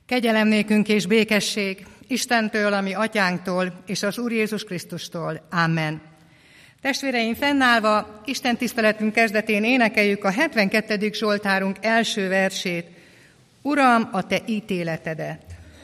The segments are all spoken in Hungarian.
Kegyelem nékünk és békesség Istentől, a mi atyánktól, és az Úr Jézus Krisztustól. Amen. Testvéreim, fennállva Isten tiszteletünk kezdetén énekeljük a 72. Zsoltárunk első versét. Uram, a te ítéletedet!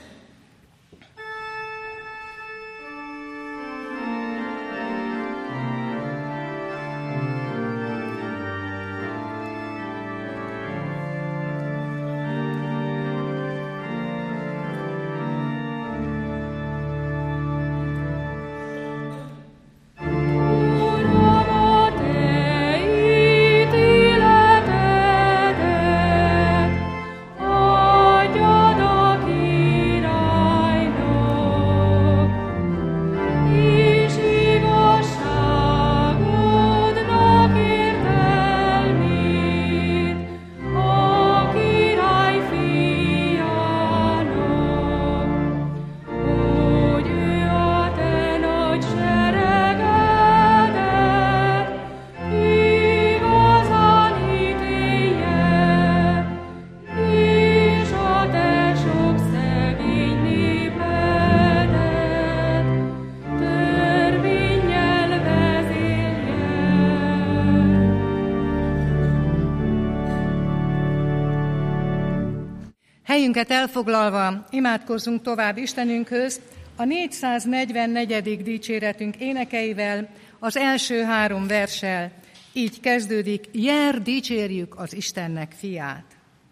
Helyünket elfoglalva imádkozzunk tovább Istenünkhöz a 444. dicséretünk énekeivel, az első 3 verssel. Így kezdődik: Jár, dicsérjük az Istennek fiát.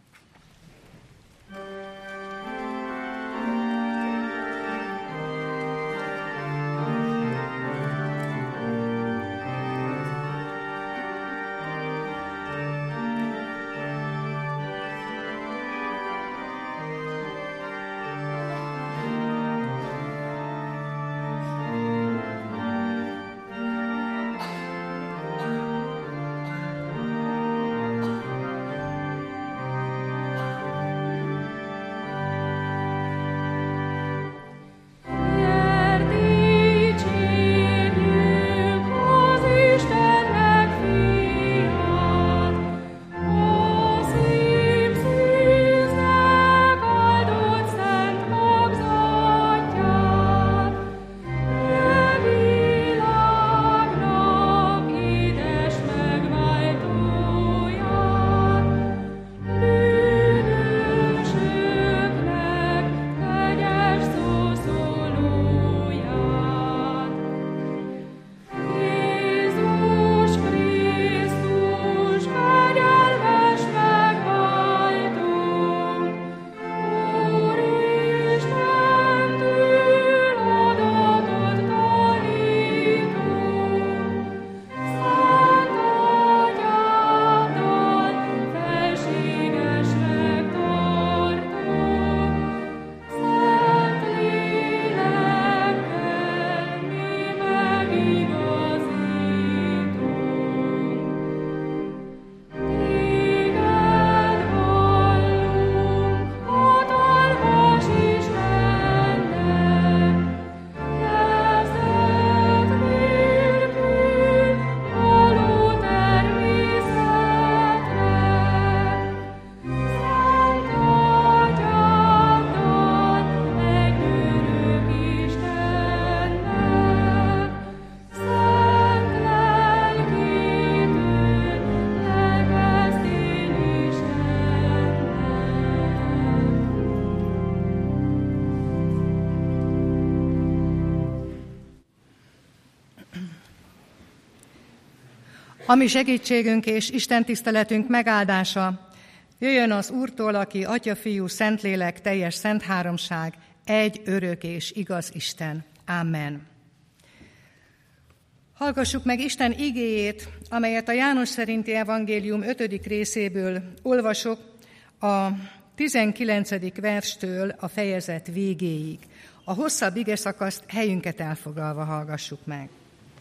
A mi segítségünk és Isten tiszteletünk megáldása jöjjön az Úrtól, aki Atya, Fiú, Szentlélek, teljes szent háromság, egy örök és igaz Isten. Amen. Hallgassuk meg Isten igéjét, amelyet a János szerinti evangélium 5. részéből olvasok, a 19. verstől a fejezet végéig. A hosszabb igeszakaszt helyünket elfoglalva hallgassuk meg.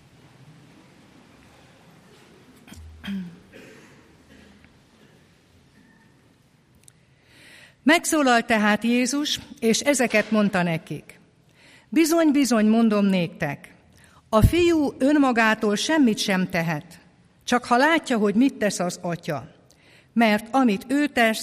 Megszólalt tehát Jézus, és ezeket mondta nekik. Bizony, bizony, mondom néktek, a fiú önmagától semmit sem tehet, csak ha látja, hogy mit tesz az atya. Mert amit ő tesz,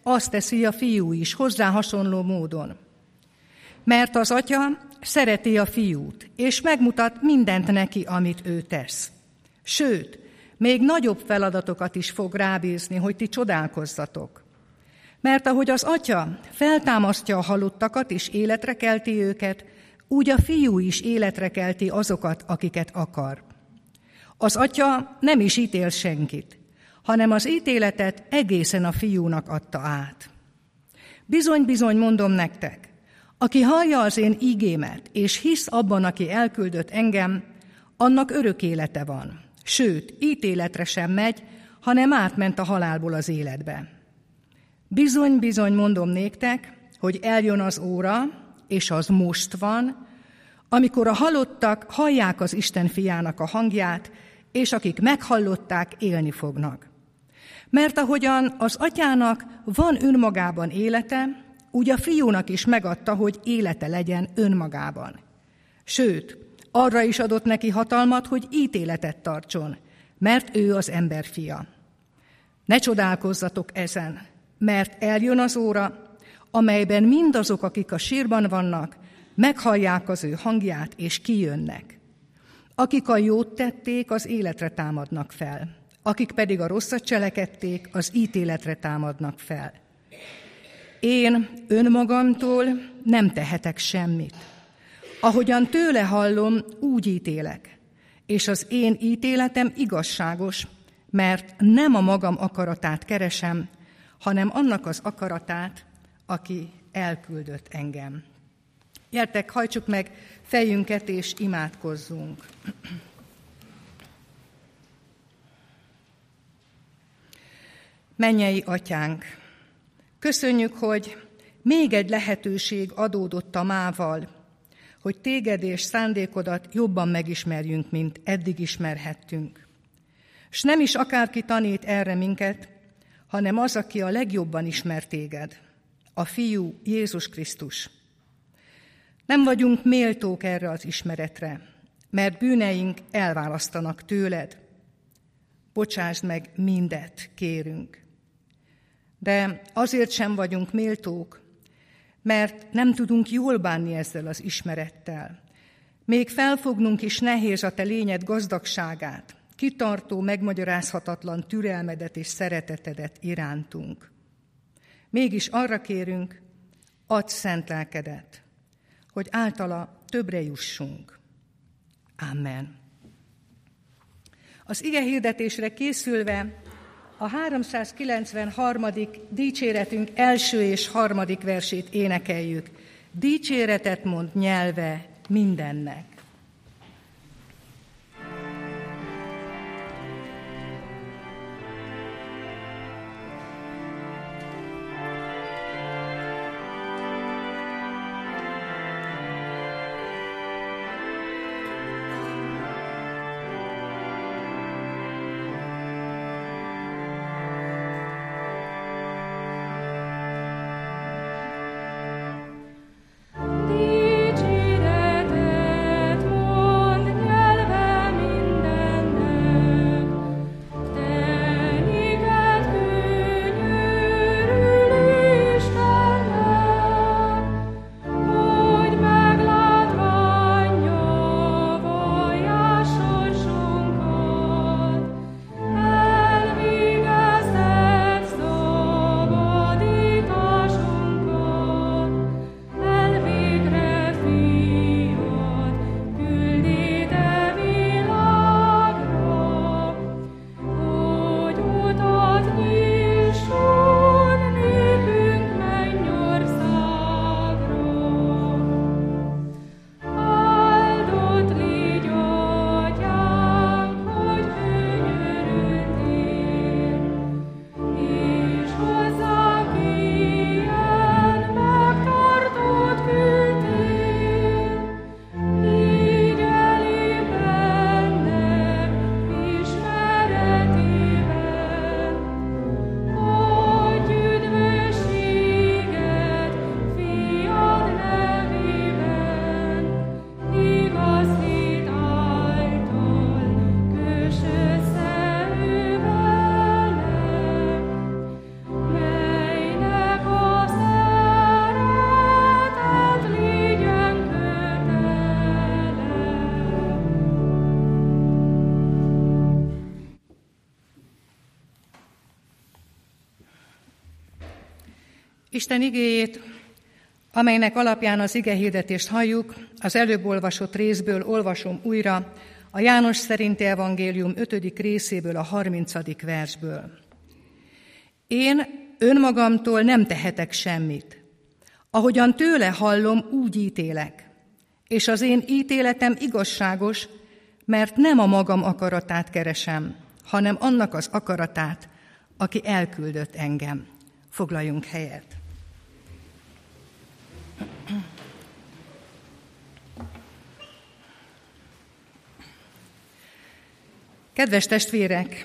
azt teszi a fiú is, hozzá hasonló módon. Mert az atya szereti a fiút, és megmutat mindent neki, amit ő tesz. Sőt, még nagyobb feladatokat is fog rábízni, hogy ti csodálkozzatok. Mert ahogy az atya feltámasztja a halottakat és életre kelti őket, úgy a fiú is életre kelti azokat, akiket akar. Az atya nem is ítél senkit, hanem az ítéletet egészen a fiúnak adta át. Bizony-bizony mondom nektek, aki hallja az én ígémet, és hisz abban, aki elküldött engem, annak örök élete van. Sőt, ítéletre sem megy, hanem átment a halálból az életbe. Bizony-bizony mondom néktek, hogy eljön az óra, és az most van, amikor a halottak hallják az Isten fiának a hangját, és akik meghallották, élni fognak. Mert ahogyan az atyának van önmagában élete, úgy a fiúnak is megadta, hogy élete legyen önmagában. Sőt, arra is adott neki hatalmat, hogy ítéletet tartson, mert ő az ember fia. Ne csodálkozzatok ezen, mert eljön az óra, amelyben mindazok, akik a sírban vannak, meghallják az ő hangját, és kijönnek. Akik a jót tették, az életre támadnak fel, akik pedig a rosszat cselekedték, az ítéletre támadnak fel. Én önmagamtól nem tehetek semmit. Ahogyan tőle hallom, úgy ítélek, és az én ítéletem igazságos, mert nem a magam akaratát keresem, hanem annak az akaratát, aki elküldött engem. Gyertek, hajtsuk meg fejünket és imádkozzunk. Mennyei Atyánk, köszönjük, hogy még egy lehetőség adódott a mával, hogy téged és szándékodat jobban megismerjünk, mint eddig ismerhettünk. S nem is akárki tanít erre minket, hanem az, aki a legjobban ismer téged, a Fiú Jézus Krisztus. Nem vagyunk méltók erre az ismeretre, mert bűneink elválasztanak tőled. Bocsásd meg mindet, kérünk. De azért sem vagyunk méltók, mert nem tudunk jól bánni ezzel az ismerettel. Még felfognunk is nehéz a te lényed gazdagságát, kitartó, megmagyarázhatatlan türelmedet és szeretetedet irántunk. Mégis arra kérünk, adj szent lelkedet, hogy általa többre jussunk. Amen. Az igehirdetésre készülve a 393. dicséretünk első és harmadik versét énekeljük. Dicséretet mond nyelve mindennek. Dicséretet Isten igéjét, amelynek alapján az igehirdetést halljuk, az előbb olvasott részből olvasom újra, a János szerinti evangélium 5. részéből, a 30. versből. Én önmagamtól nem tehetek semmit. Ahogyan tőle hallom, úgy ítélek. És az én ítéletem igazságos, mert nem a magam akaratát keresem, hanem annak az akaratát, aki elküldött engem. Foglaljunk helyet. Kedves testvérek,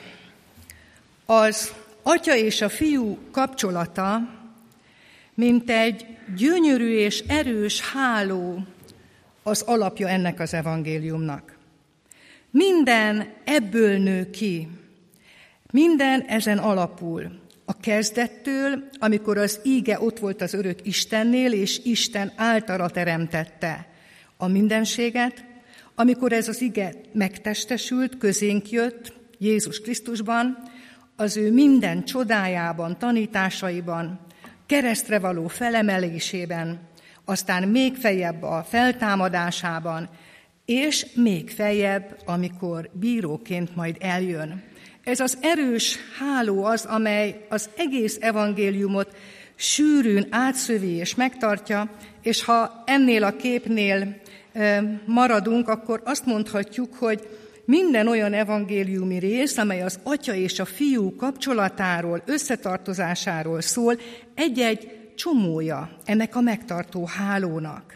az atya és a fiú kapcsolata, mint egy gyönyörű és erős háló, az alapja ennek az evangéliumnak. Minden ebből nő ki, minden ezen alapul. A kezdettől, amikor az íge ott volt az örök Istennél, és Isten általa teremtette a mindenséget, amikor ez az ige megtestesült, közénk jött Jézus Krisztusban, az ő minden csodájában, tanításaiban, keresztre való felemelésében, aztán még feljebb a feltámadásában, és még feljebb, amikor bíróként majd eljön. Ez az erős háló az, amely az egész evangéliumot sűrűn átszövi és megtartja, és ha ennél a képnél maradunk, akkor azt mondhatjuk, hogy minden olyan evangéliumi rész, amely az atya és a fiú kapcsolatáról, összetartozásáról szól, egy-egy csomója ennek a megtartó hálónak.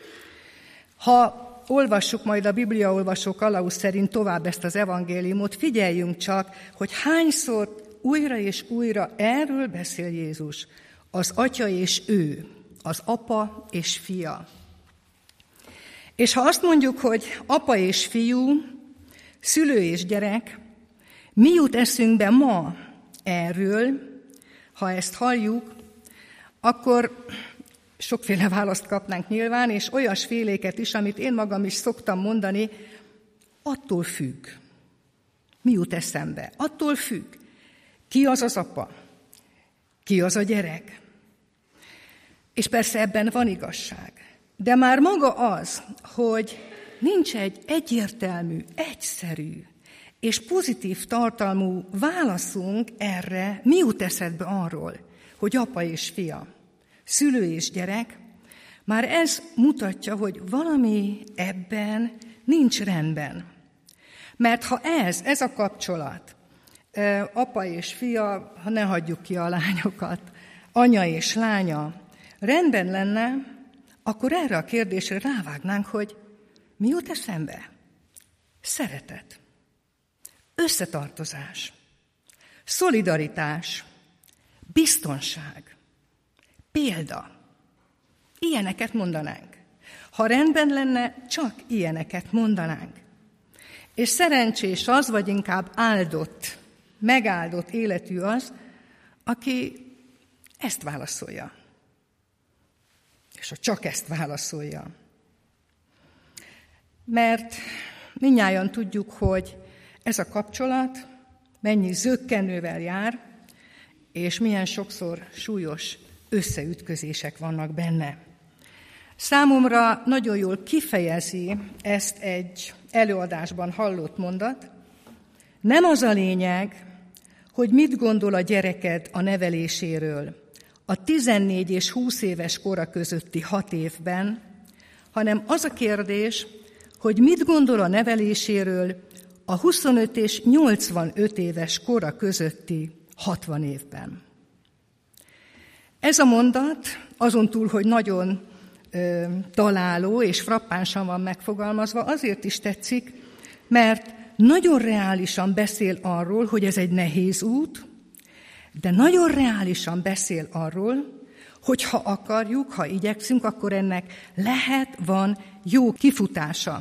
Ha olvassuk majd a bibliaolvasó kalauz szerint tovább ezt az evangéliumot, figyeljünk csak, hogy hányszor újra és újra erről beszél Jézus. Az atya és ő, az apa és fia. És ha azt mondjuk, hogy apa és fiú, szülő és gyerek, mi jut eszünkbe ma erről, ha ezt halljuk, akkor sokféle választ kapnánk nyilván, és olyasféléket is, amit én magam is szoktam mondani, attól függ. Mi jut eszembe? Attól függ. Ki az az apa? Ki az a gyerek? És persze ebben van igazság. De már maga az, hogy nincs egy egyértelmű, egyszerű és pozitív tartalmú válaszunk erre, mi jut eszedbe arról, hogy apa és fia, szülő és gyerek, már ez mutatja, hogy valami ebben nincs rendben. Mert ha ez a kapcsolat, apa és fia, ha ne hagyjuk ki a lányokat, anya és lánya, rendben lenne, akkor erre a kérdésre rávágnánk, hogy mi jut eszembe? Szeretet, összetartozás, szolidaritás, biztonság, példa. Ilyeneket mondanánk. Ha rendben lenne, csak ilyeneket mondanánk. És szerencsés az, vagy inkább áldott, megáldott életű az, aki ezt válaszolja. És csak ezt válaszolja. Mert mindnyájan tudjuk, hogy ez a kapcsolat mennyi zökkenővel jár, és milyen sokszor súlyos összeütközések vannak benne. Számomra nagyon jól kifejezi ezt egy előadásban hallott mondat. Nem az a lényeg, hogy mit gondol a gyereked a neveléséről a 14 és 20 éves kora közötti 6 évben, hanem az a kérdés, hogy mit gondol a neveléséről a 25 és 85 éves kora közötti 60 évben. Ez a mondat azon túl, hogy nagyon találó és frappánsan van megfogalmazva, azért is tetszik, mert nagyon reálisan beszél arról, hogy ez egy nehéz út, de nagyon reálisan beszél arról, hogy ha akarjuk, ha igyekszünk, akkor ennek van jó kifutása.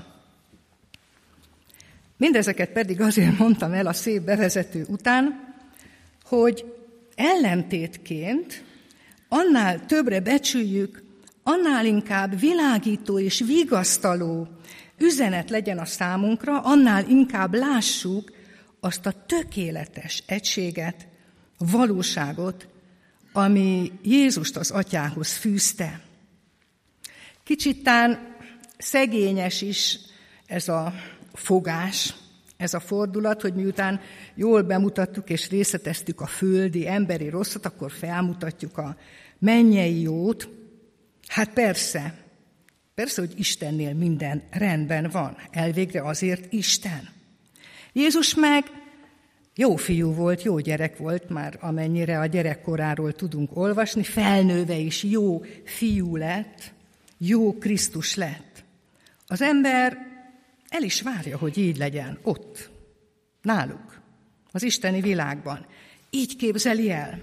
Mindezeket pedig azért mondtam el a szép bevezető után, hogy ellentétként annál többre becsüljük, annál inkább világító és vigasztaló üzenet legyen a számunkra, annál inkább lássuk azt a tökéletes egységet, valóságot, ami Jézust az atyához fűzte. Kicsit tán szegényes is ez a fogás, ez a fordulat, hogy miután jól bemutattuk és részleteztük a földi, emberi rosszat, akkor felmutatjuk a mennyei jót. Hát persze, hogy Istennél minden rendben van. Elvégre azért Isten. Jézus meg jó fiú volt, jó gyerek volt, már amennyire a gyerekkoráról tudunk olvasni, felnőve is jó fiú lett, jó Krisztus lett. Az ember el is várja, hogy így legyen ott, náluk, az isteni világban. Így képzeli el.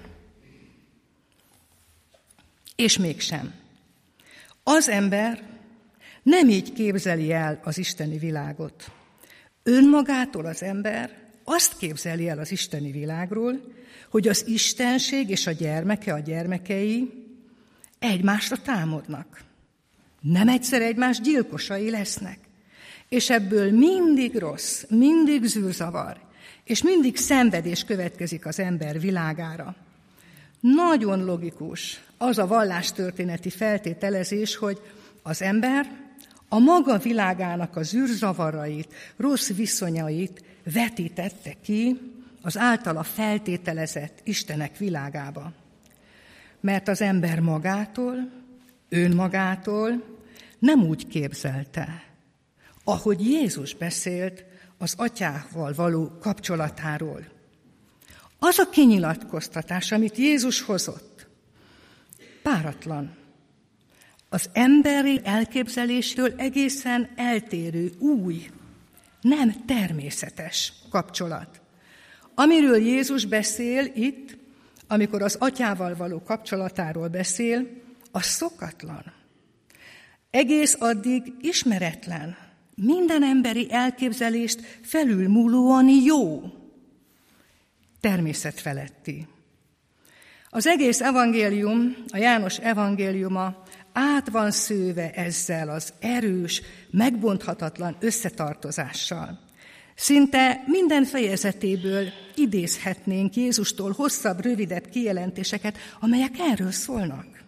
És mégsem. Az ember nem így képzeli el az isteni világot. Önmagától az ember azt képzeli el az isteni világról, hogy az istenség és a gyermeke, a gyermekei egymásra támadnak. Nem egyszer egymás gyilkosai lesznek. És ebből mindig rossz, mindig zűrzavar, és mindig szenvedés következik az ember világára. Nagyon logikus az a vallástörténeti feltételezés, hogy az ember a maga világának az zűrzavarait, rossz viszonyait vetítette ki az általa feltételezett Istenek világába. Mert az ember magától, önmagától nem úgy képzelte, ahogy Jézus beszélt az atyával való kapcsolatáról. Az a kinyilatkoztatás, amit Jézus hozott, páratlan. Az emberi elképzelésről egészen eltérő, új, nem természetes kapcsolat. Amiről Jézus beszél itt, amikor az atyával való kapcsolatáról beszél, az szokatlan. Egész addig ismeretlen, minden emberi elképzelést felülmúlóan jó, természetfeletti. Az egész evangélium, a János evangéliuma át van szőve ezzel az erős, megbonthatatlan összetartozással. Szinte minden fejezetéből idézhetnénk Jézustól hosszabb, rövidebb kijelentéseket, amelyek erről szólnak.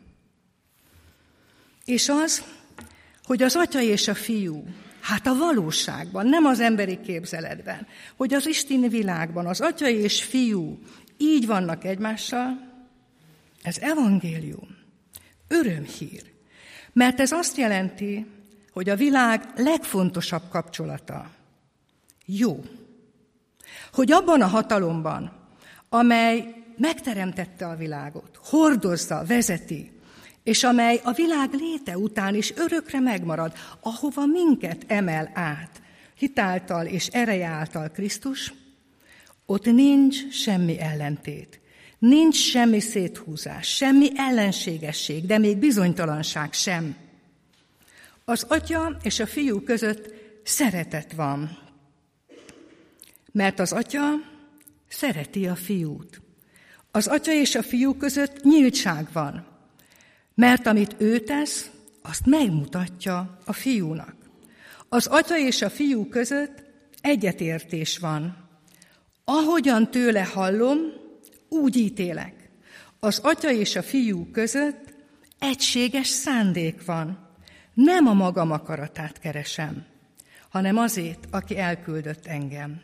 És az, hogy az Atya és a Fiú, hát a valóságban, nem az emberi képzeletben, hogy az isteni világban az Atya és Fiú így vannak egymással, ez evangélium, örömhír. Mert ez azt jelenti, hogy a világ legfontosabb kapcsolata jó. Hogy abban a hatalomban, amely megteremtette a világot, hordozza, vezeti, és amely a világ léte után is örökre megmarad, ahova minket emel át, hitáltal és ereje által Krisztus, ott nincs semmi ellentét, nincs semmi széthúzás, semmi ellenségesség, de még bizonytalanság sem. Az Atya és a Fiú között szeretet van, mert az Atya szereti a Fiút. Az Atya és a Fiú között nyíltság van, mert amit ő tesz, azt megmutatja a Fiúnak. Az Atya és a Fiú között egyetértés van. Ahogyan tőle hallom, úgy ítélek. Az Atya és a Fiú között egységes szándék van. Nem a magam akaratát keresem, hanem azért, aki elküldött engem.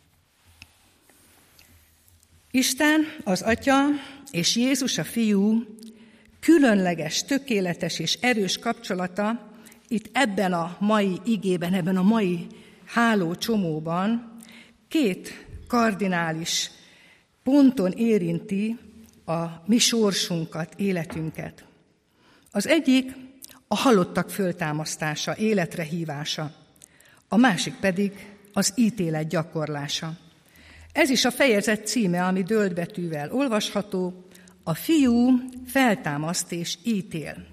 Isten, az Atya és Jézus a Fiú különleges, tökéletes és erős kapcsolata itt ebben a mai igében, ebben a mai hálócsomóban két kardinális ponton érinti a mi sorsunkat, életünket. Az egyik a halottak föltámasztása, életre hívása, a másik pedig az ítélet gyakorlása. Ez is a fejezet címe, ami dölt betűvel olvasható, a Fiú feltámaszt és ítél.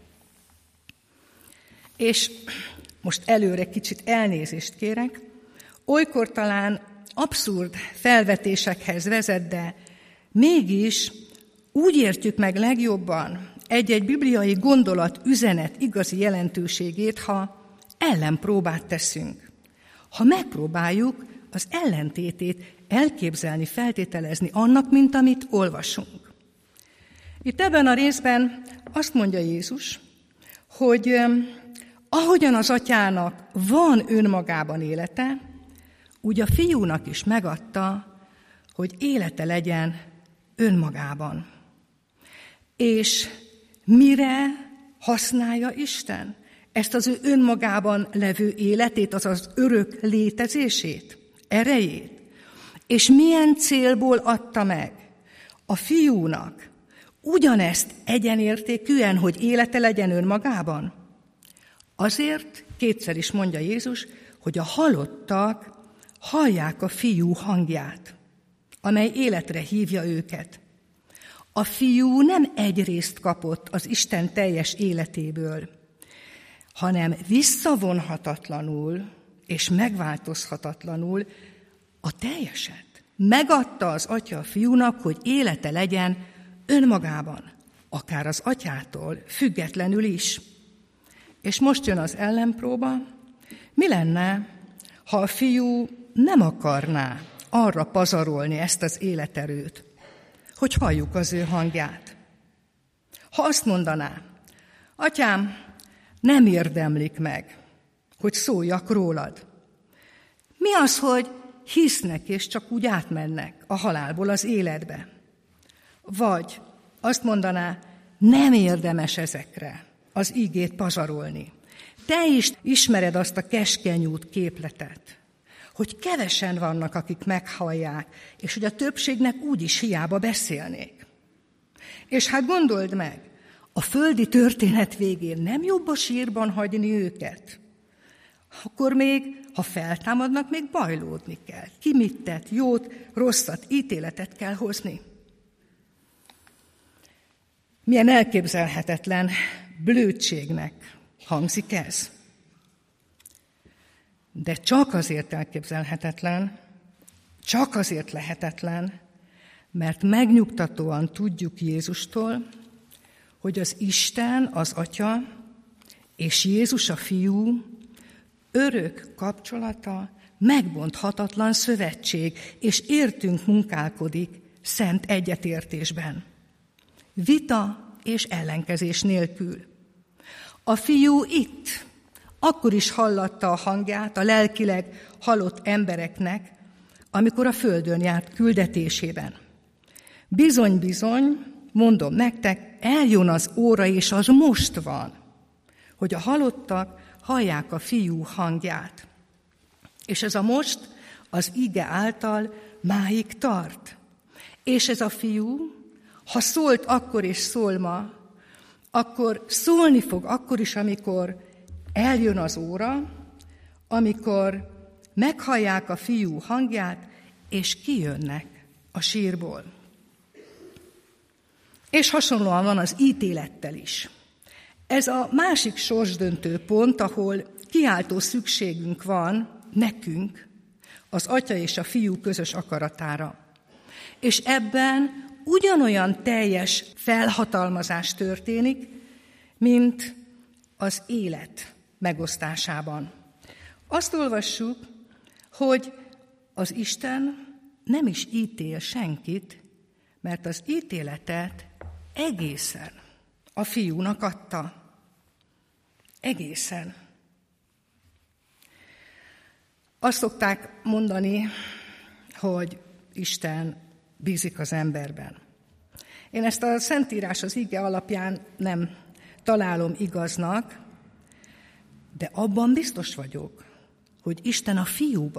És most előre kicsit elnézést kérek, olykor talán abszurd felvetésekhez vezet, de mégis úgy értjük meg legjobban egy-egy bibliai gondolat, üzenet igazi jelentőségét, ha ellenpróbát teszünk. Ha megpróbáljuk az ellentétét elképzelni, feltételezni annak, mint amit olvasunk. Itt ebben a részben azt mondja Jézus, hogy ahogyan az atyának van önmagában élete, úgy a fiúnak is megadta, hogy élete legyen önmagában. És mire használja Isten ezt az ő önmagában levő életét, azaz örök létezését, erejét? És milyen célból adta meg a fiúnak ugyanezt egyenértékűen, hogy élete legyen önmagában? Azért, kétszer is mondja Jézus, hogy a halottak hallják a fiú hangját, amely életre hívja őket. A fiú nem egy részt kapott az Isten teljes életéből, hanem visszavonhatatlanul és megváltozhatatlanul a teljeset. Megadta az atya a fiúnak, hogy élete legyen önmagában, akár az atyától függetlenül is. És most jön az ellenpróba. Mi lenne, ha a fiú nem akarná arra pazarolni ezt az életerőt, hogy halljuk az ő hangját? Ha azt mondaná, atyám, nem érdemlik meg, hogy szóljak rólad. Mi az, hogy hisznek és csak úgy átmennek a halálból az életbe? Vagy azt mondaná, nem érdemes ezekre az ígét pazarolni. Te is ismered azt a keskenyút képletet, hogy kevesen vannak, akik meghallják, és hogy a többségnek úgyis hiába beszélnék. És hát gondold meg, a földi történet végén nem jobb a sírban hagyni őket? Akkor még, ha feltámadnak, még bajlódni kell. Ki mit tett, jót, rosszat, ítéletet kell hozni. Milyen elképzelhetetlen blödségnek hangzik ez. De csak azért elképzelhetetlen, csak azért lehetetlen, mert megnyugtatóan tudjuk Jézustól, hogy az Isten, az Atya és Jézus a Fiú örök kapcsolata, megbonthatatlan szövetség, és értünk munkálkodik szent egyetértésben. Vita és ellenkezés nélkül. A Fiú itt, akkor is hallatta a hangját a lelkileg halott embereknek, amikor a földön járt küldetésében. Bizony, mondom nektek, eljön az óra, és az most van, hogy a halottak hallják a Fiú hangját. És ez a most az ige által máig tart. És ez a Fiú, ha szólt akkor és szól ma, akkor szólni fog akkor is, amikor eljön az óra, amikor meghallják a Fiú hangját, és kijönnek a sírból. És hasonlóan van az ítélettel is. Ez a másik sorsdöntő pont, ahol kiáltó szükségünk van nekünk, az Atya és a Fiú közös akaratára. És ebben ugyanolyan teljes felhatalmazás történik, mint az élet megosztásában. Azt olvassuk, hogy az Isten nem is ítél senkit, mert az ítéletet egészen a Fiúnak adta. Egészen. Azt szokták mondani, hogy Isten bízik az emberben. Én ezt a Szentírás az ige alapján nem találom igaznak, de abban biztos vagyok, hogy Isten a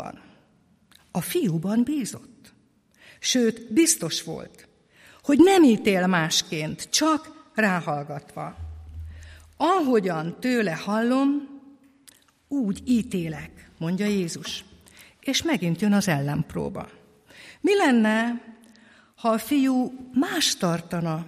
Fiúban bízott. Sőt, biztos volt, hogy nem ítél másként, csak ráhallgatva. Ahogyan tőle hallom, úgy ítélek, mondja Jézus. És megint jön az ellenpróba. Mi lenne, ha a Fiú más tartana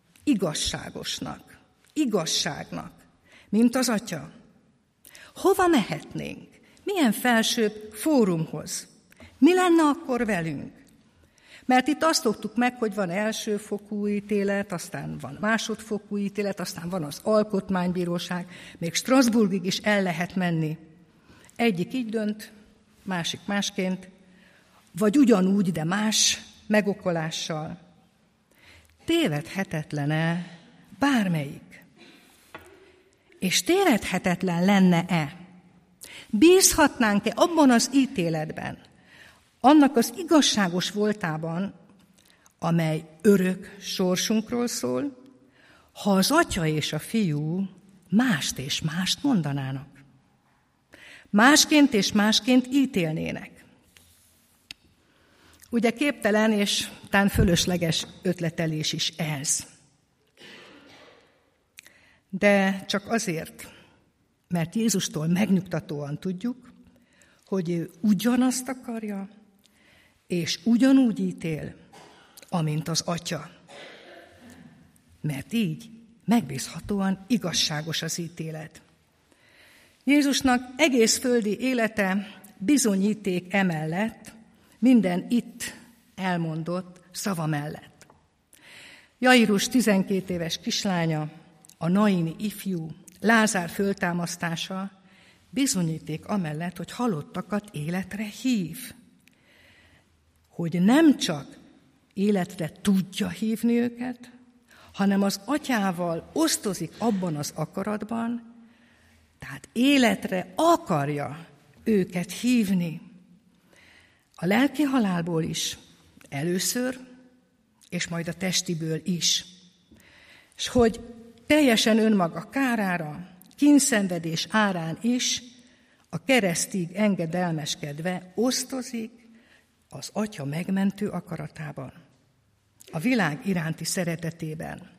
igazságnak, mint az Atya? Hova mehetnénk? Milyen felsőbb fórumhoz? Mi lenne akkor velünk? Mert itt azt szoktuk meg, hogy van elsőfokú ítélet, aztán van másodfokú ítélet, aztán van az alkotmánybíróság, még Strasbourgig is el lehet menni. Egyik így dönt, másik másként, vagy ugyanúgy, de más megokolással. tévedhetetlen-e bármelyik? És tévedhetetlen lenne-e? Bízhatnánk-e abban az ítéletben, annak az igazságos voltában, amely örök sorsunkról szól, ha az Atya és a Fiú mást és mást mondanának? Másként és másként ítélnének. Ugye képtelen és tán fölösleges ötletelés is ez. De csak azért, mert Jézustól megnyugtatóan tudjuk, hogy ő ugyanazt akarja, és ugyanúgy ítél, amint az Atya. Mert így megbízhatóan igazságos az ítélet. Jézusnak egész földi élete bizonyíték emellett, minden itt elmondott szava mellett. Jairus 12 éves kislánya, a naini ifjú, Lázár föltámasztása bizonyíték amellett, hogy halottakat életre hív. Hogy nem csak életre tudja hívni őket, hanem az Atyával osztozik abban az akaratban, tehát életre akarja őket hívni. A lelki halálból is először, és majd a testiből is. És hogy teljesen önmaga kárára, kínszenvedés árán is a keresztig engedelmeskedve osztozik az Atya megmentő akaratában, a világ iránti szeretetében.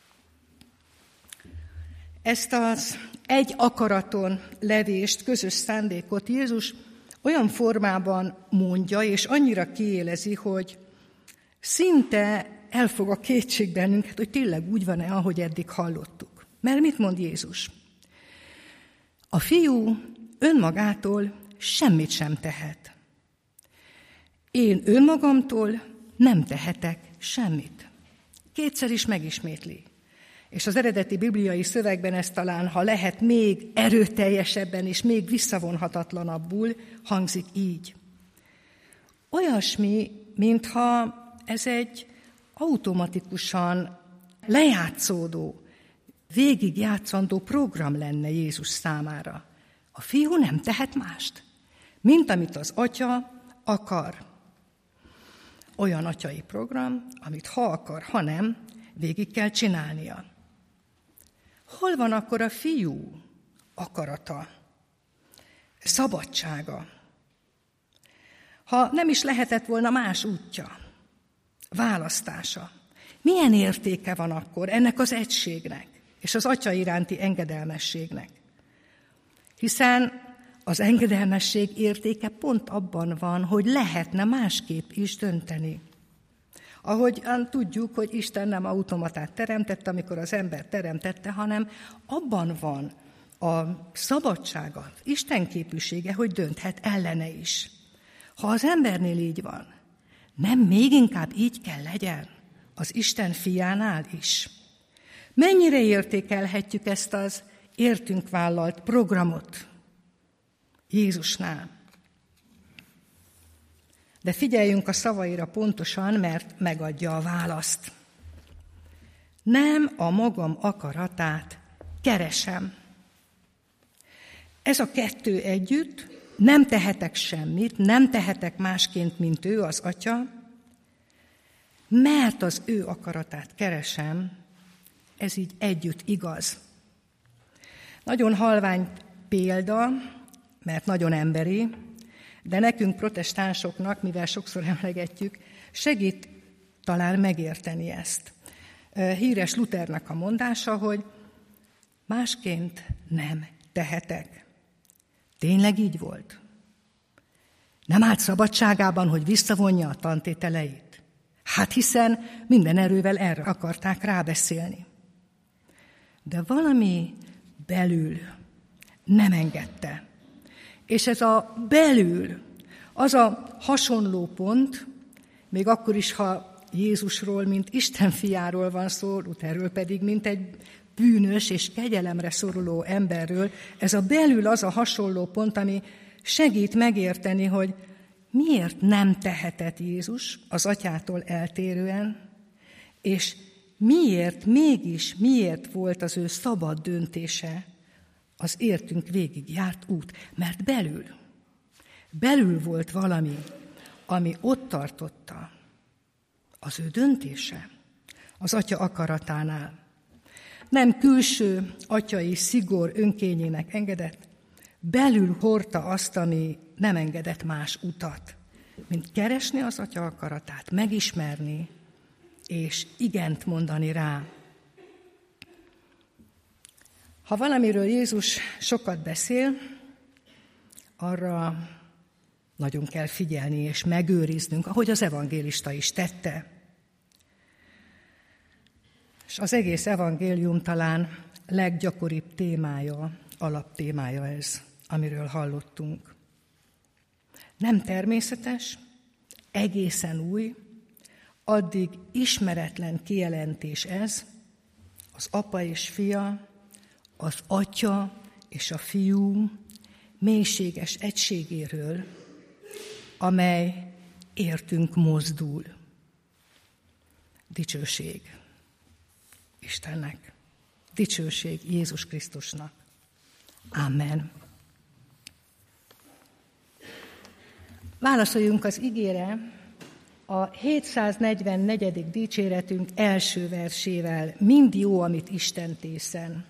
Ezt az egy akaraton levést, közös szándékot Jézus olyan formában mondja, és annyira kiélezi, hogy szinte elfog a kétség bennünket, hogy tényleg úgy van-e, ahogy eddig hallottuk. Mert mit mond Jézus? A Fiú önmagától semmit sem tehet. Én önmagamtól nem tehetek semmit. Kétszer is megismétli. És az eredeti bibliai szövegben ez talán, ha lehet, még erőteljesebben és még visszavonhatatlanabbul hangzik így. Olyasmi, mintha ez egy automatikusan lejátszódó, végigjátszandó program lenne Jézus számára. A Fiú nem tehet mást, mint amit az Atya akar. Olyan atyai program, amit ha akar, ha nem, végig kell csinálnia. Hol van akkor a Fiú akarata, szabadsága? Ha nem is lehetett volna más útja, választása, milyen értéke van akkor ennek az egységnek és az Atya iránti engedelmességnek? Hiszen az engedelmesség értéke pont abban van, hogy lehetne másképp is dönteni. Ahogyan tudjuk, hogy Isten nem automatát teremtette, amikor az ember teremtette, hanem abban van a szabadsága, Isten képűsége, hogy dönthet ellene is. Ha az embernél így van, nem még inkább így kell legyen az Isten fiánál is. Mennyire értékelhetjük ezt az értünk vállalt programot Jézusnál? De figyeljünk a szavaira pontosan, mert megadja a választ. Nem a magam akaratát keresem. Ez a kettő együtt, nem tehetek semmit, nem tehetek másként, mint ő, az Atya, mert az ő akaratát keresem, ez így együtt igaz. Nagyon halvány példa, mert nagyon emberi, de nekünk protestánsoknak, mivel sokszor emlegetjük, segít talán megérteni ezt. Híres Luthernek a mondása, hogy másként nem tehetek. Tényleg így volt? Nem állt szabadságában, hogy visszavonja a tantételeit? Hát hiszen minden erővel erre akarták rábeszélni. De valami belül nem engedte. És ez a belül, az a hasonló pont, még akkor is, ha Jézusról, mint Isten fiáról van szó, Lutherről pedig, mint egy bűnös és kegyelemre szoruló emberről, ez a belül az a hasonló pont, ami segít megérteni, hogy miért nem tehetett Jézus az Atyától eltérően, és miért volt az ő szabad döntése az értünk végig járt út? Mert belül volt valami, ami ott tartotta az ő döntése az Atya akaratánál. Nem külső atyai szigor önkényének engedett, belül hordta azt, ami nem engedett más utat, mint keresni az Atya akaratát, megismerni, és igent mondani rá. Ha valamiről Jézus sokat beszél, arra nagyon kell figyelni és megőriznünk, ahogy az evangélista is tette. És az egész evangélium talán leggyakoribb témája, alaptémája ez, amiről hallottunk. Nem természetes, egészen új, addig ismeretlen kijelentés ez, az apa és fia, az atya és a fiú mélységes egységéről, amely értünk mozdul. Dicsőség Istennek, dicsőség Jézus Krisztusnak. Amen. Válaszoljunk az igére a 744. dicséretünk első versével. Mind jó, amit Isten tészen.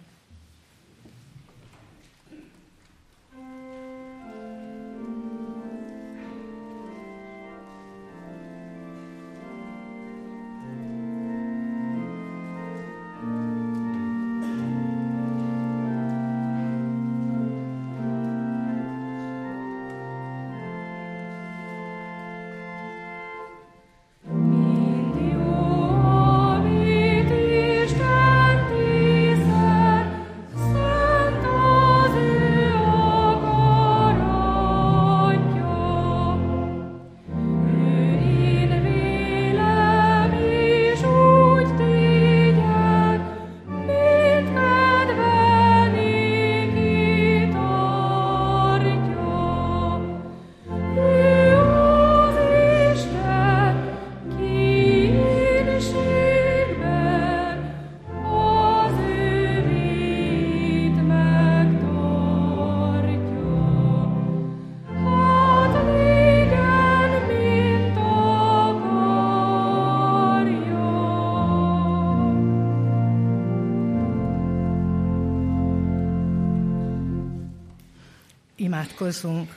Imádkozzunk.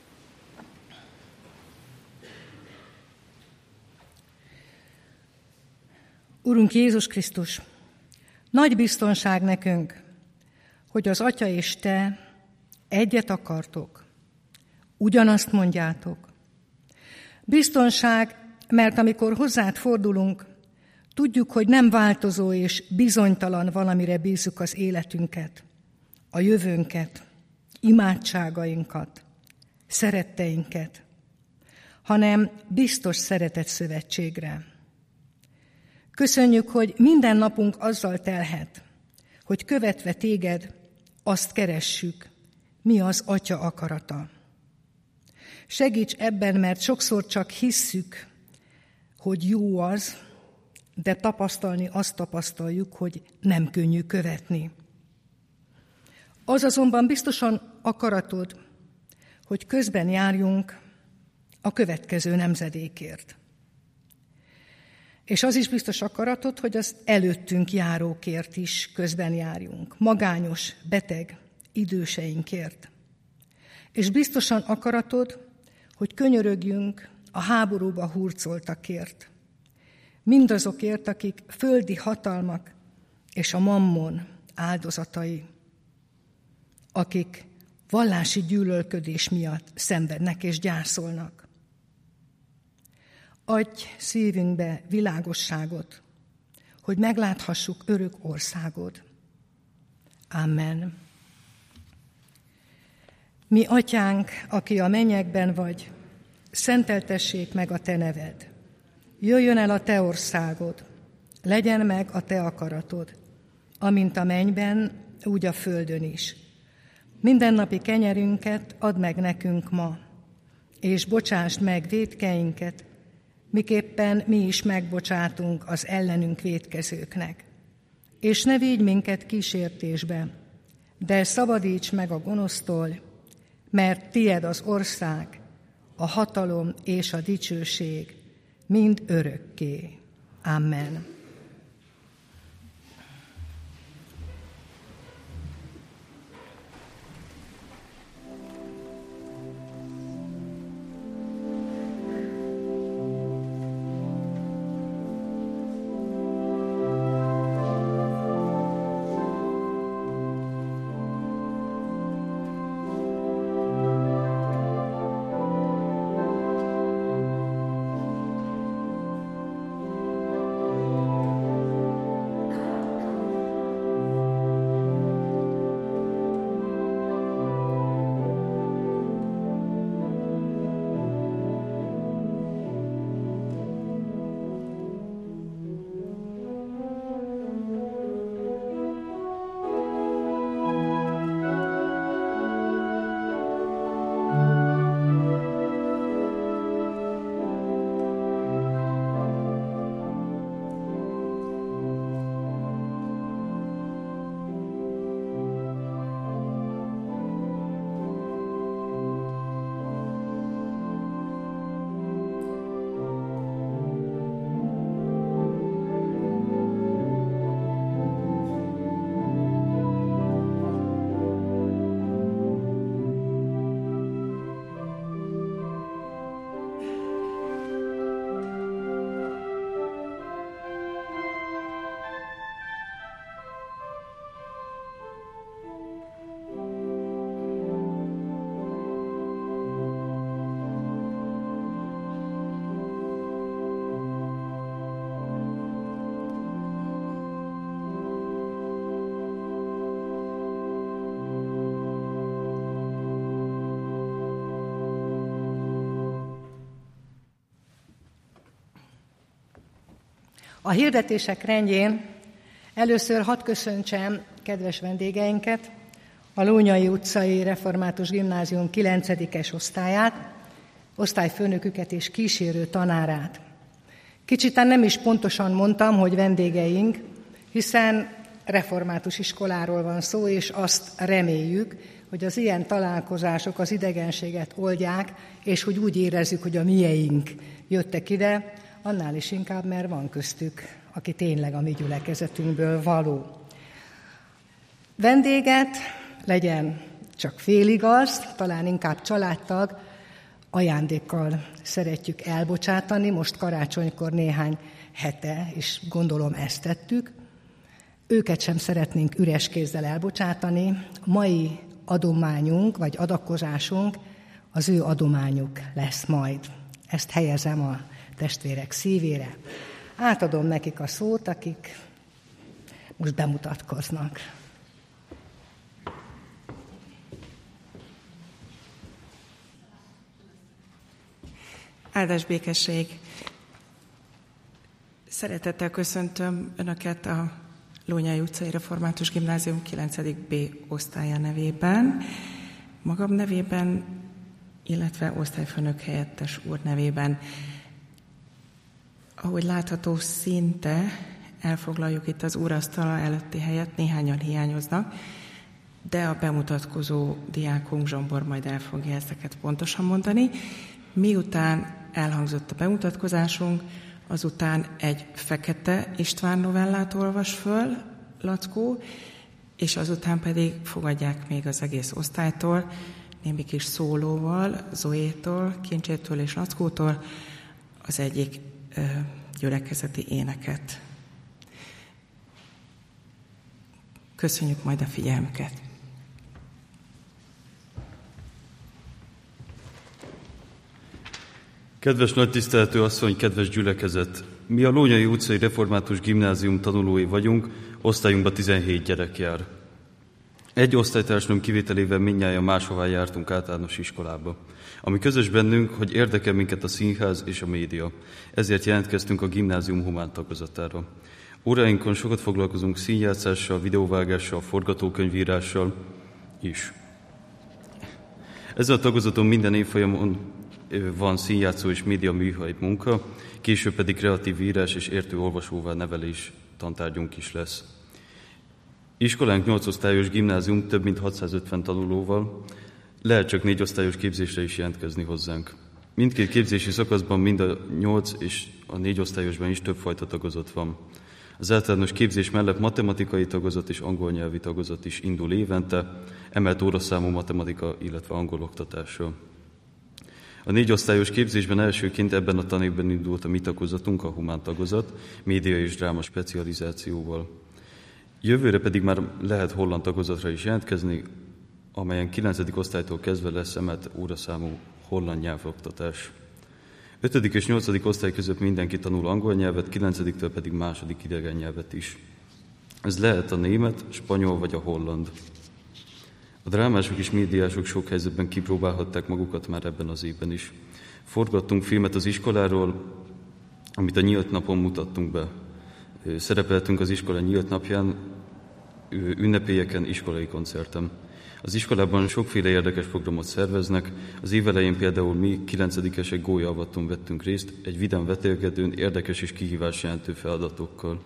Urunk Jézus Krisztus, nagy biztonság nekünk, hogy az Atya és Te egyet akartok, ugyanazt mondjátok. Biztonság, mert amikor hozzád fordulunk, tudjuk, hogy nem változó és bizonytalan valamire bízzuk az életünket, a jövőnket, imádságainkat, szeretteinket, hanem biztos szeretett szövetségre. Köszönjük, hogy minden napunk azzal telhet, hogy követve téged azt keressük, mi az Atya akarata. Segíts ebben, mert sokszor csak hisszük, hogy jó az, de azt tapasztaljuk, hogy nem könnyű követni. Az azonban biztosan akaratod, hogy közben járjunk a következő nemzedékért. És az is biztos akaratod, hogy az előttünk járókért is közben járjunk, magányos, beteg időseinkért. És biztosan akaratod, hogy könyörögjünk a háborúba hurcoltakért, mindazokért, akik földi hatalmak és a mammon áldozatai, akik vallási gyűlölködés miatt szenvednek és gyászolnak. Adj szívünkbe világosságot, hogy megláthassuk örök országod. Amen. Mi atyánk, aki a mennyekben vagy, szenteltessék meg a te neved. Jöjjön el a te országod, legyen meg a te akaratod, amint a mennyben, úgy a földön is. Mindennapi kenyerünket add meg nekünk ma, és bocsásd meg vétkeinket, miképpen mi is megbocsátunk az ellenünk vétkezőknek. És ne vigy minket kísértésbe, de szabadíts meg a gonosztól, mert tied az ország, a hatalom és a dicsőség mind örökké. Amen. A hirdetések rendjén először hadd köszöntsem kedves vendégeinket, a Lónyai utcai Református Gimnázium 9-es osztályát, osztályfőnöküket és kísérő tanárát. Kicsit nem is pontosan mondtam, hogy vendégeink, hiszen református iskoláról van szó, és azt reméljük, hogy az ilyen találkozások az idegenséget oldják, és hogy úgy érezzük, hogy a mieink jöttek ide, annál is inkább, mert van köztük, aki tényleg a mi gyülekezetünkből való. Vendéget, legyen csak féligaz, talán inkább családtag, ajándékkal szeretjük elbocsátani, most karácsonykor néhány hete, és gondolom ezt tettük. Őket sem szeretnénk üres kézzel elbocsátani. A mai adományunk, vagy adakozásunk az ő adományuk lesz majd. Ezt helyezem a testvérek szívére. Átadom nekik a szót, akik most bemutatkoznak. Áldás békesség! Szeretettel köszöntöm Önöket a Lónyai utcai Református Gimnázium 9B osztálya nevében, magam nevében, illetve osztályfőnök helyettes úr nevében. Ahogy látható, szinte elfoglaljuk itt az úrasztala előtti helyet, néhányan hiányoznak, de a bemutatkozó diákunk Zsombor majd el fogja ezeket pontosan mondani. Miután elhangzott a bemutatkozásunk, azután egy Fekete István novellát olvas föl Lackó, és azután pedig fogadják még az egész osztálytól, némi kis szólóval, Zoétól, Kincsétől és Lackótól az egyik gyülekezeti éneket. Köszönjük majd a figyelmüket! Kedves nagy tiszteletű asszony, kedves gyülekezet! Mi a Lónyai utcai Református Gimnázium tanulói vagyunk, osztályunkba 17 gyerek jár. Egy osztálytársnőm kivételével mindnyájan máshová jártunk általános iskolába. Ami közös bennünk, hogy érdekel minket a színház és a média. Ezért jelentkeztünk a gimnázium humán tagozatára. Óráinkon sokat foglalkozunk színjátszással, videóvágással, forgatókönyvírással is. Ezzel a tagozaton minden évfolyamon van színjátszó és média műhely munka, később pedig kreatív írás és értő olvasóvá nevelés tantárgyunk is lesz. Iskolánk 8 osztályos gimnázium több mint 650 tanulóval, lehet csak 4 osztályos képzésre is jelentkezni hozzánk. Mindkét képzési szakaszban mind a 8 és a 4 osztályosban is többfajta tagozat van. Az általános képzés mellett matematikai tagozat és angol nyelvi tagozat is indul évente, emelt óraszámú matematika, illetve angol oktatással. A 4 osztályos képzésben elsőként ebben a tanévben indult a mi tagozatunk, a humán tagozat, média és dráma specializációval. Jövőre pedig már lehet holland tagozatra is jelentkezni, amelyen 9. osztálytól kezdve lesz emelt óraszámú holland nyelvoktatás. 5. és 8. osztály között mindenki tanul angol nyelvet, 9-től pedig második idegen nyelvet is. Ez lehet a német, spanyol vagy a holland. A drámások és médiások sok helyzetben kipróbálhatták magukat már ebben az évben is. Forgattunk filmet az iskoláról, amit a nyílt napon mutattunk be. Szerepeltünk az iskola nyílt napján, ünnepélyeken, iskolai koncerten. Az iskolában sokféle érdekes programot szerveznek. Az év elején például mi 9-esek gólyavaton vettünk részt, egy vidám vetélkedőn érdekes és kihívás jelentő feladatokkal.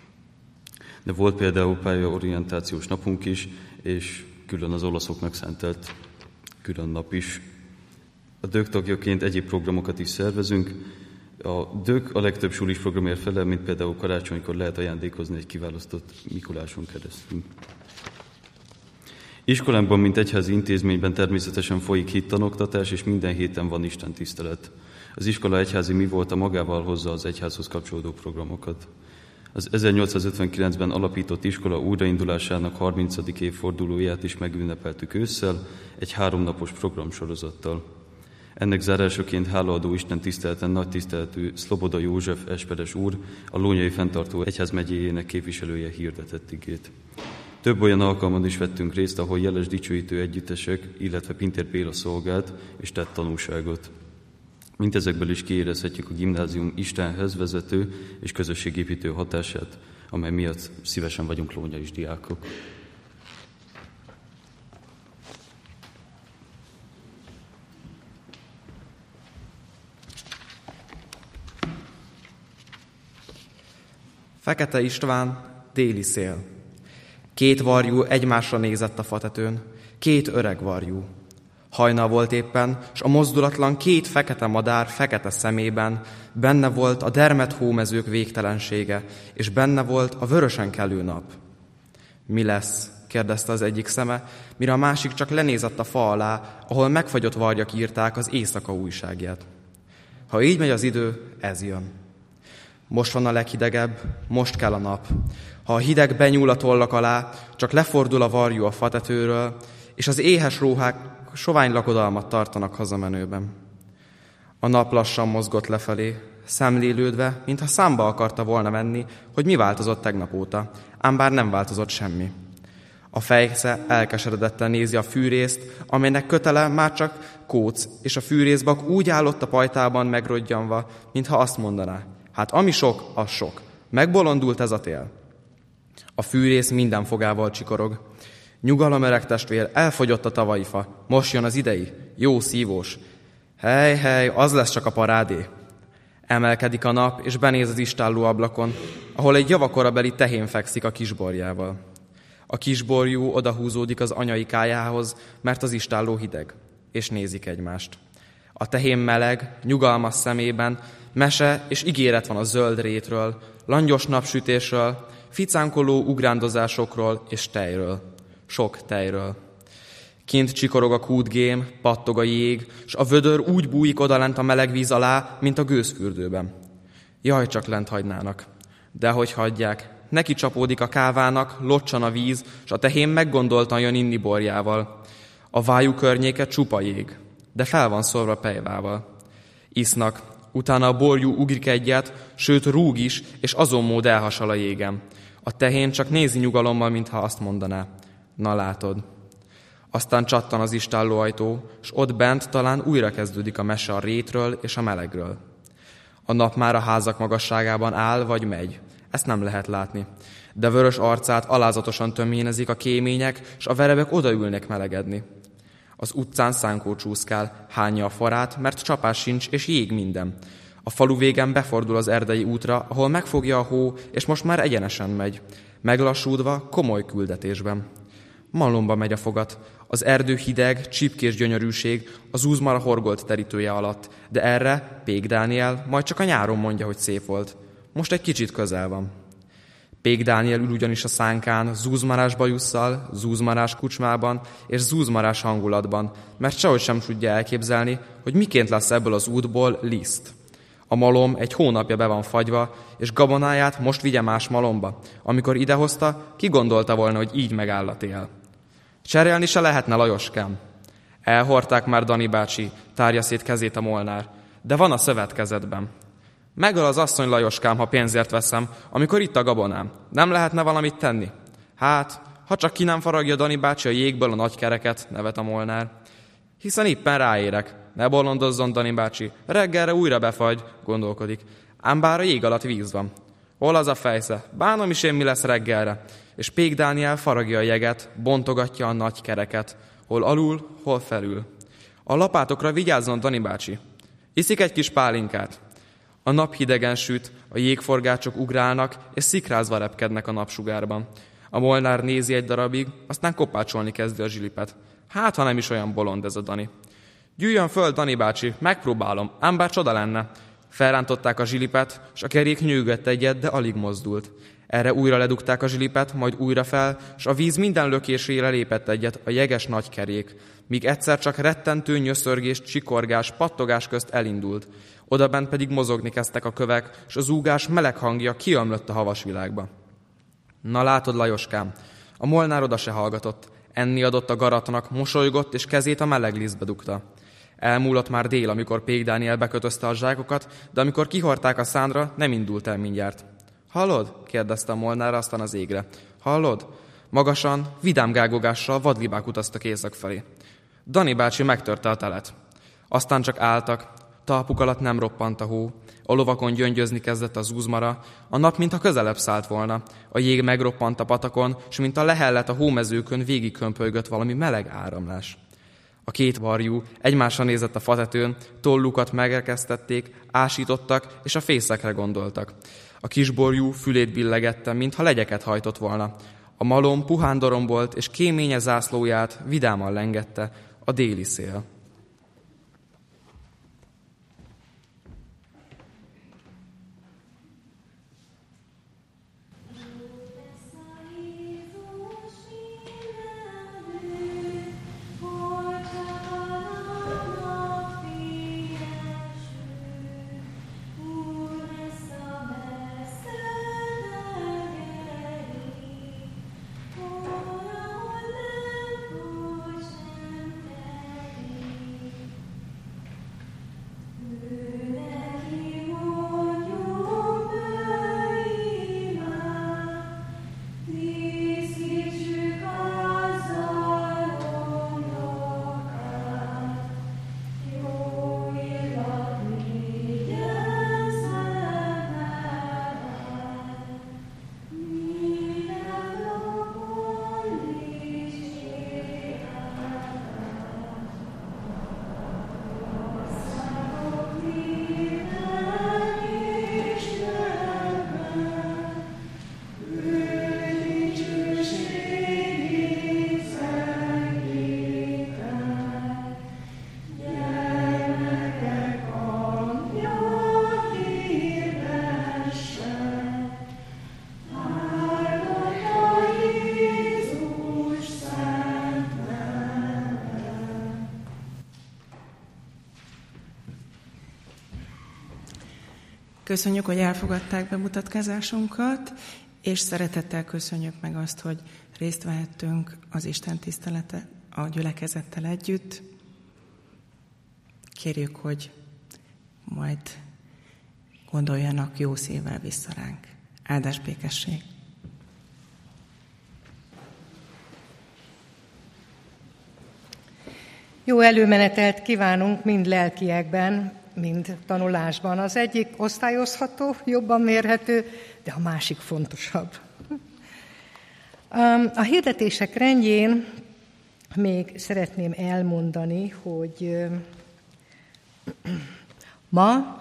De volt például pályaorientációs napunk is, és külön az olaszoknak szentelt külön nap is. A DÖK tagjaként egyéb programokat is szervezünk. A DÖK a legtöbb sulis programért felel, mint például karácsonykor lehet ajándékozni egy kiválasztott Mikuláson keresztül. Iskolánkban, mint egyházi intézményben természetesen folyik hittanoktatás, és minden héten van istentisztelet. Az iskola egyházi mi volt, a magával hozza az egyházhoz kapcsolódó programokat. Az 1859-ben alapított iskola újraindulásának 30. évfordulóját is megünnepeltük ősszel egy 3 napos programsorozattal. Ennek zárásaként hálaadó istentiszteleten nagy tiszteletű Szloboda József esperes úr, a Lónyai Fenntartó Egyházmegyéjének képviselője hirdetett igét. Több olyan alkalmon is vettünk részt, ahol jeles dicsőítő együttesek, illetve Pintér Béla szolgált és tett tanúságot. Mindezekből is kiérezhetjük a gimnázium Istenhez vezető és közösségépítő hatását, amely miatt szívesen vagyunk lónyais diákok. Fekete István, déli szél. 2 varjú egymásra nézett a fatetőn, 2 öreg varjú. Hajnal volt éppen, s a mozdulatlan 2 fekete madár fekete szemében benne volt a dermedt hómezők végtelensége, és benne volt a vörösen kelő nap. Mi lesz? Kérdezte az egyik szeme, mire a másik csak lenézett a fa alá, ahol megfagyott vargyak írták az éjszaka újságját. Ha így megy az idő, ez jön. Most van a leghidegebb, most kell a nap. Ha a hideg benyúl a tollak alá, csak lefordul a varjú a fatetőről, és az éhes róhák sovány lakodalmat tartanak hazamenőben. A nap lassan mozgott lefelé, szemlélődve, mintha számba akarta volna venni, hogy mi változott tegnap óta, ám bár nem változott semmi. A fejsze elkeseredetten nézi a fűrészt, amelynek kötele már csak kóc, és a fűrészbak úgy állott a pajtában megrodjanva, mintha azt mondaná: hát ami sok, az sok. Megbolondult ez a tél. A fűrész minden fogával csikorog. Nyugalom, öreg testvér, elfogyott a tavalyi fa. Most jön az idei, jó szívós. Hely, az lesz csak a parádé. Emelkedik a nap, és benéz az istálló ablakon, ahol egy javakorabeli tehén fekszik a kisborjával. A kisborjú odahúzódik az anyai kájához, mert az istálló hideg, és nézik egymást. A tehén meleg, nyugalmas szemében mese és ígéret van a zöld rétről, langyos napsütésről, ficánkoló ugrándozásokról és tejről. Sok tejről. Kint csikorog a kútgém, pattog a jég, s a vödör úgy bújik odalent a meleg víz alá, mint a gőzfürdőben. Jaj, csak lent hagynának. De hogy hagyják, neki csapódik a kávának, locsan a víz, s a tehén meggondoltan jön inni borjával. A vájú környéke csupa jég, de fel van szórva pejvával. Isznak, utána a borjú ugrik egyet, sőt rúg is, és azon mód elhasal a jégem. A tehén csak nézi nyugalommal, mintha azt mondaná: na látod. Aztán csattan az istállóajtó, s ott bent talán újra kezdődik a mese a rétről és a melegről. A nap már a házak magasságában áll vagy megy, ezt nem lehet látni. De vörös arcát alázatosan töménezik a kémények, s a verebek odaülnek melegedni. Az utcán szánkó csúszkál, hányja a farát, mert csapás sincs, és jég minden. A falu végen befordul az erdei útra, ahol megfogja a hó, és most már egyenesen megy. Meglassúdva, komoly küldetésben. Malomba megy a fogat. Az erdő hideg, csipkés gyönyörűség, a zúzmara horgolt terítője alatt, de erre Pék Dániel majd csak a nyáron mondja, hogy szép volt. Most egy kicsit közel van. Pék Dániel ül ugyanis a szánkán, zúzmarás bajusszal, zúzmarás kucsmában és zúzmarás hangulatban, mert sehogy sem tudja elképzelni, hogy miként lesz ebből az útból liszt. A malom egy hónapja be van fagyva, és gabonáját most vigye más malomba. Amikor idehozta, ki gondolta volna, hogy így megáll a tél. Cserélni se lehetne, Lajoskám. Elhordták már Dani bácsi, tárja szét kezét a Molnár, de van a szövetkezetben. Megöl az asszony, Lajoskám, ha pénzért veszem, amikor itt a gabonám. Nem lehetne valamit tenni? Hát, ha csak ki nem faragja Dani bácsi a jégből a nagy kereket, nevet a Molnár. Hiszen éppen ráérek. Ne bolondozzon, Dani bácsi, reggelre újra befagy, gondolkodik. Ám bár a jég alatt víz van. Hol az a fejsze? Bánom is én, mi lesz reggelre. És Pék Dániel faragja a jeget, bontogatja a nagy kereket. Hol alul, hol felül. A lapátokra vigyázzon, Dani bácsi. Iszik egy kis pálinkát. A nap hidegen süt, a jégforgácsok ugrálnak, és szikrázva repkednek a napsugárban. A Molnár nézi egy darabig, aztán kopácsolni kezdi a zsilipet. Hát, ha nem is olyan bolond ez a Dani. Gyűjjön föl, Dani bácsi, megpróbálom, ám bár csoda lenne. Felrántották a zsilipet, s a kerék nyűgött egyet, de alig mozdult. Erre újra ledugták a zsilipet, majd újra fel, s a víz minden lökésére lépett egyet a jeges nagy kerék, míg egyszer csak rettentő nyöszörgés, csikorgás, pattogás közt elindult. Odabent pedig mozogni kezdtek a kövek, s az zúgás meleg hangja kiömlött a havas világba. Na látod, Lajoskám, a Molnár oda se hallgatott. Enni adott a garatnak, mosolygott, és kezét a meleg lisztbe dugta. Elmúlott már dél, amikor Pék Dániel bekötözte a zsákokat, de amikor kihordták a szánra, nem indult el mindjárt. Hallod? Kérdezte a Molnár, aztán az égre. Hallod? Magasan, vidám gágogással vadlibák utaztak észak felé. Dani bácsi megtörte a telet. Aztán csak álltak, talpuk alatt nem roppant a hó, a lovakon gyöngyözni kezdett az zúzmara, a nap mintha közelebb szállt volna, a jég megroppant a patakon, s mint a lehellet a hómezőkön végigkömpölygött valami meleg áramlás. A két varjú egymásra nézett a fatetőn, tollukat megrekesztették, ásítottak, és a fészekre gondoltak. A kisborjú fülét billegette, mintha legyeket hajtott volna. A malom puhán dorombolt, és kéménye zászlóját vidáman lengette a déli szél. Köszönjük, hogy elfogadták bemutatkozásunkat, és szeretettel köszönjük meg azt, hogy részt vehettünk az Isten tisztelete a gyülekezettel együtt. Kérjük, hogy majd gondoljanak jó szívvel vissza ránk. Áldás békesség! Jó előmenetelt kívánunk mind lelkiekben, mind tanulásban. Az egyik osztályozható, jobban mérhető, de a másik fontosabb. A hirdetések rendjén még szeretném elmondani, hogy ma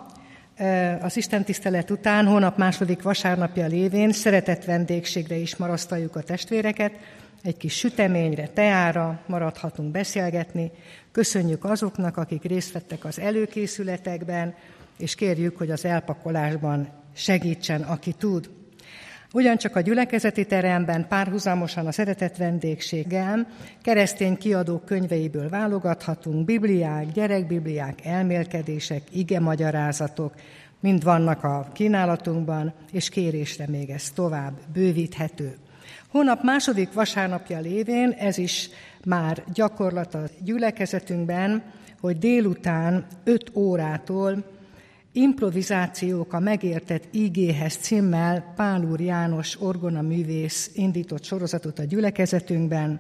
az istentisztelet után, hónap második vasárnapja lévén szeretett vendégségre is marasztaljuk a testvéreket, egy kis süteményre, teára maradhatunk beszélgetni. Köszönjük azoknak, akik részt vettek az előkészületekben, és kérjük, hogy az elpakolásban segítsen, aki tud. Ugyancsak a gyülekezeti teremben párhuzamosan a szeretett vendégséggel keresztény kiadók könyveiből válogathatunk, bibliák, gyerekbibliák, elmélkedések, igemagyarázatok, mind vannak a kínálatunkban, és kérésre még ez tovább bővíthető. Hónap második vasárnapja lévén ez is már gyakorlat a gyülekezetünkben, hogy délután 5 órától improvizációk a megértett igéhez címmel Pál úr János orgonaművész indított sorozatot a gyülekezetünkben,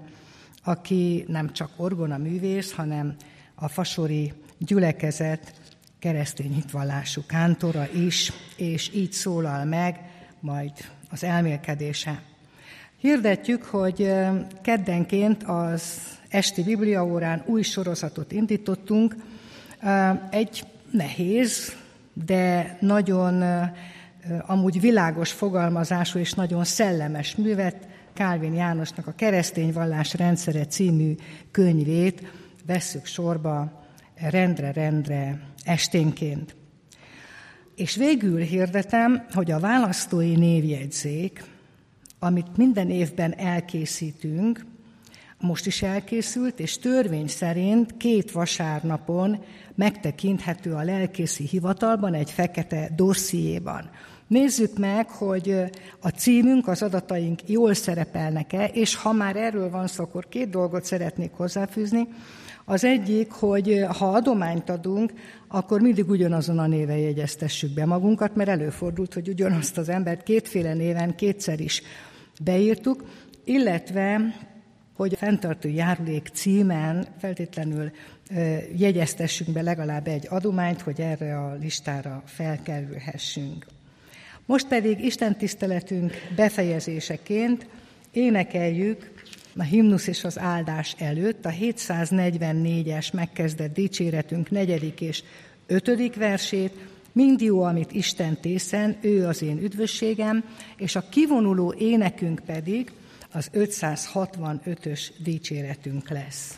aki nem csak orgonaművész, hanem a fasori gyülekezet keresztény hitvallású kántora is, és így szólal meg majd az elmélkedése. Hirdetjük, hogy keddenként az esti bibliaórán új sorozatot indítottunk, egy nehéz, de nagyon amúgy világos fogalmazású és nagyon szellemes művet, Kálvin Jánosnak a Keresztény vallás rendszere című könyvét vesszük sorba rendre esténként. És végül hirdetem, hogy a választói névjegyzék, amit minden évben elkészítünk, most is elkészült, és törvény szerint 2 vasárnapon megtekinthető a lelkészi hivatalban, egy fekete dossziéban. Nézzük meg, hogy a címünk, az adataink jól szerepelnek-e, és ha már erről van szó, akkor 2 dolgot szeretnék hozzáfűzni. Az egyik, hogy ha adományt adunk, akkor mindig ugyanazon a néven jegyeztessük be magunkat, mert előfordult, hogy ugyanazt az embert 2 néven 2-szer is beírtuk, illetve hogy a fenntartó járulék címen feltétlenül jegyeztessünk be legalább egy adományt, hogy erre a listára felkerülhessünk. Most pedig istentiszteletünk befejezéseként énekeljük a himnusz és az áldás előtt a 744-es megkezdett dicséretünk 4. és 5. versét, mind jó, amit Isten tészen, ő az én üdvösségem, és a kivonuló énekünk pedig az 565-ös dicséretünk lesz.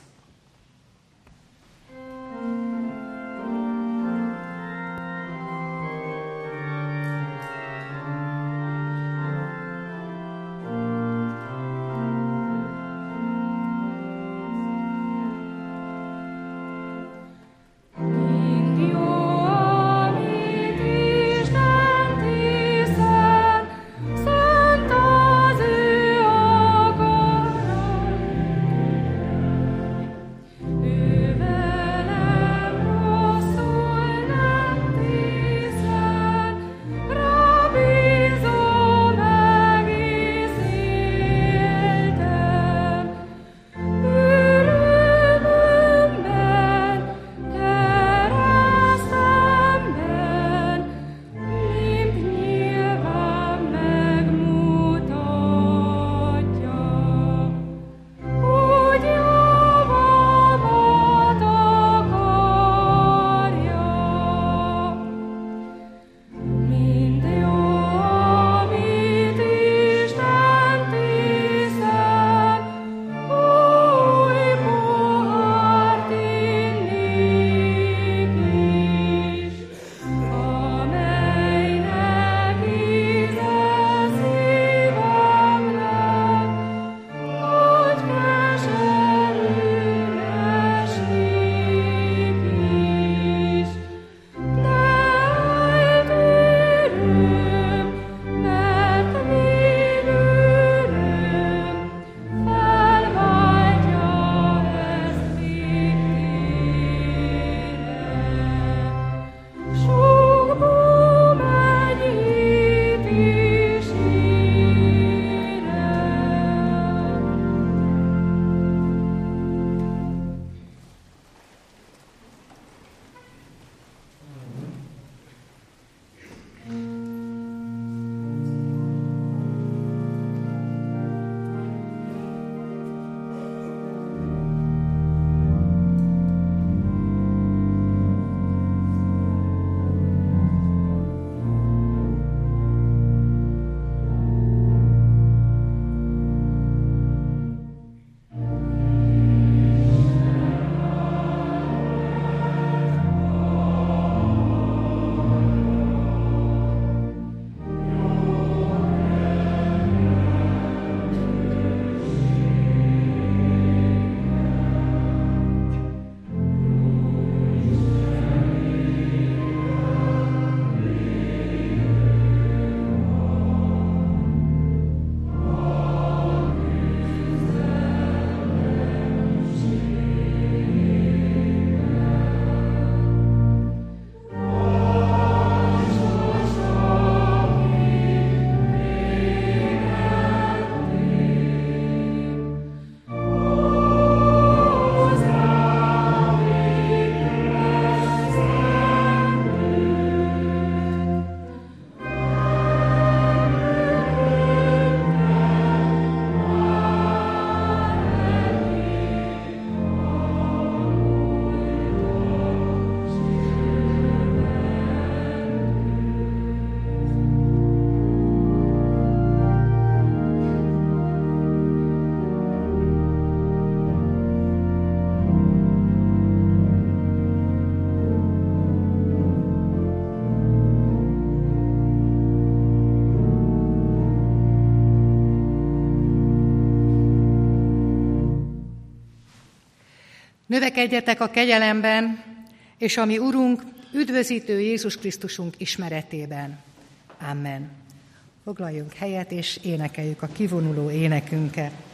Növekedjetek a kegyelemben, és a mi Urunk, üdvözítő Jézus Krisztusunk ismeretében. Amen. Foglaljunk helyet, és énekeljük a kivonuló énekünket.